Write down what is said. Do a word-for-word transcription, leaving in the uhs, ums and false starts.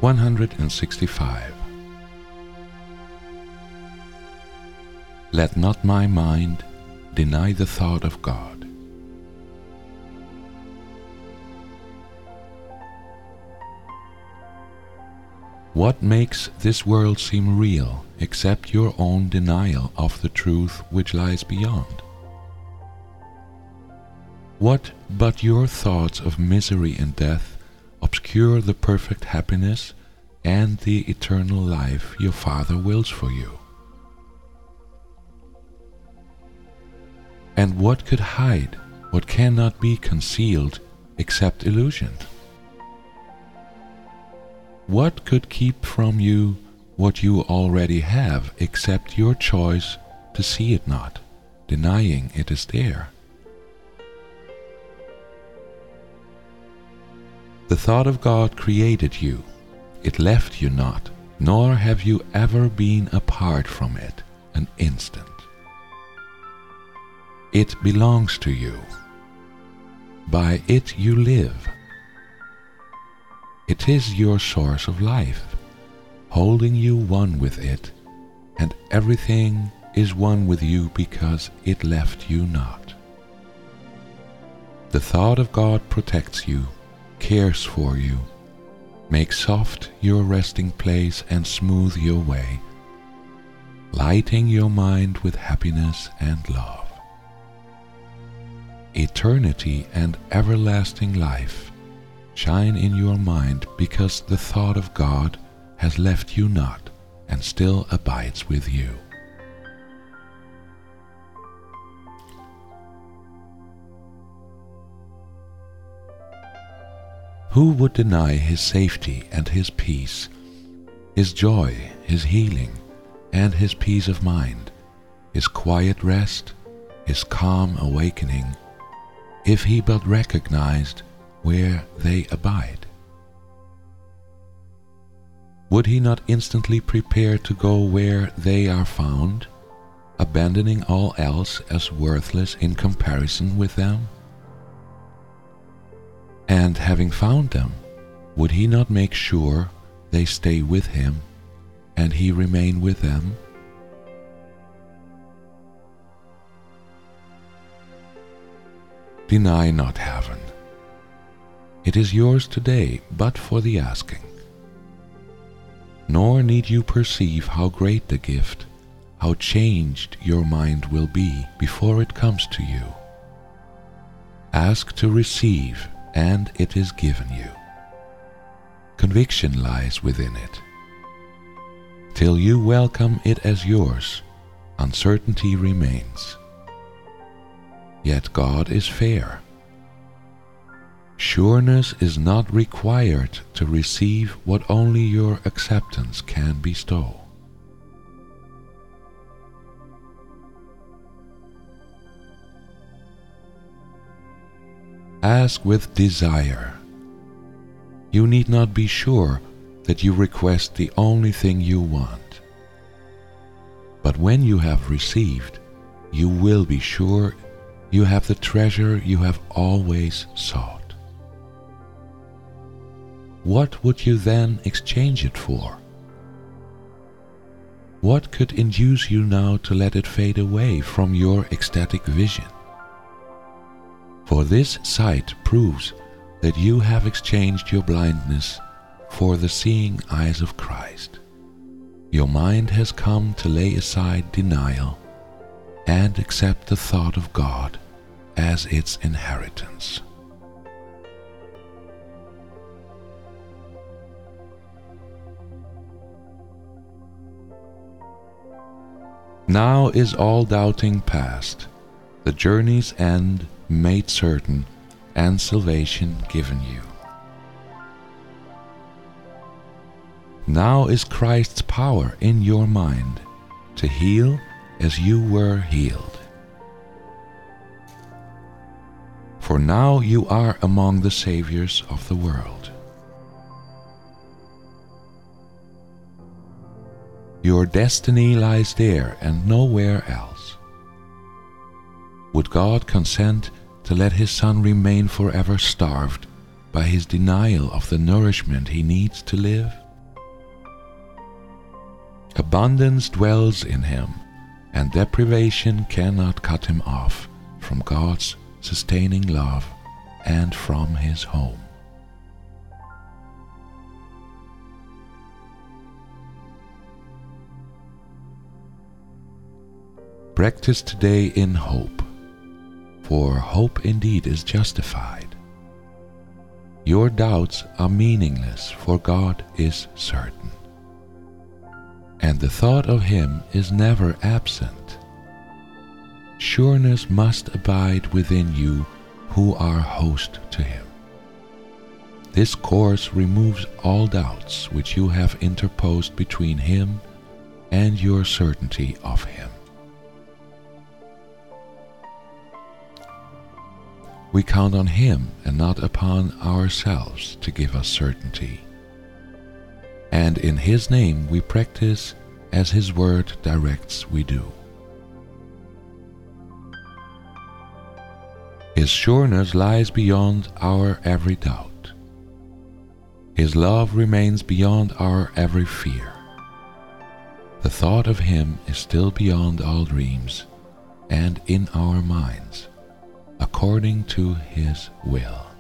one hundred sixty-five. Let not my mind deny the thought of God. What makes this world seem real except your own denial of the truth which lies beyond? What but your thoughts of misery and death obscure the perfect happiness and the eternal life your Father wills for you? And what could hide what cannot be concealed except illusion? What could keep from you what you already have except your choice to see it not, denying it is there? The thought of God created you, it left you not, nor have you ever been apart from it an instant. It belongs to you. By it you live. It is your source of life, holding you one with it, and everything is one with you because it left you not. The thought of God protects you, cares for you, makes soft your resting place and smooth your way, lighting your mind with happiness and love. Eternity and everlasting life shine in your mind because the thought of God has left you not and still abides with you. Who would deny his safety and his peace, his joy, his healing, and his peace of mind, his quiet rest, his calm awakening, if he but recognized where they abide? Would he not instantly prepare to go where they are found, abandoning all else as worthless in comparison with them? And having found them, would he not make sure they stay with him and he remain with them? Deny not heaven. It is yours today, but for the asking. Nor need you perceive how great the gift, how changed your mind will be before it comes to you. Ask to receive, and it is given you. Conviction lies within it. Till you welcome it as yours, uncertainty remains. Yet God is fair. Sureness is not required to receive what only your acceptance can bestow. Ask with desire. You need not be sure that you request the only thing you want. But when you have received, you will be sure you have the treasure you have always sought. What would you then exchange it for? What could induce you now to let it fade away from your ecstatic vision? For this sight proves that you have exchanged your blindness for the seeing eyes of Christ. Your mind has come to lay aside denial and accept the thought of God as its inheritance. Now is all doubting past, the journey's end made certain, and salvation given you. Now is Christ's power in your mind to heal as you were healed. For now you are among the saviors of the world. Your destiny lies there and nowhere else. Would God consent to let his Son remain forever starved by his denial of the nourishment he needs to live? Abundance dwells in him, and deprivation cannot cut him off from God's sustaining love and from his home. Practice today in hope, for hope indeed is justified. Your doubts are meaningless, for God is certain, and the thought of him is never absent. Sureness must abide within you who are host to him. This course removes all doubts which you have interposed between him and your certainty of him. We count on him and not upon ourselves to give us certainty. And in his name we practice as his word directs we do. His sureness lies beyond our every doubt. His love remains beyond our every fear. The thought of him is still beyond all dreams and in our minds, according to his will.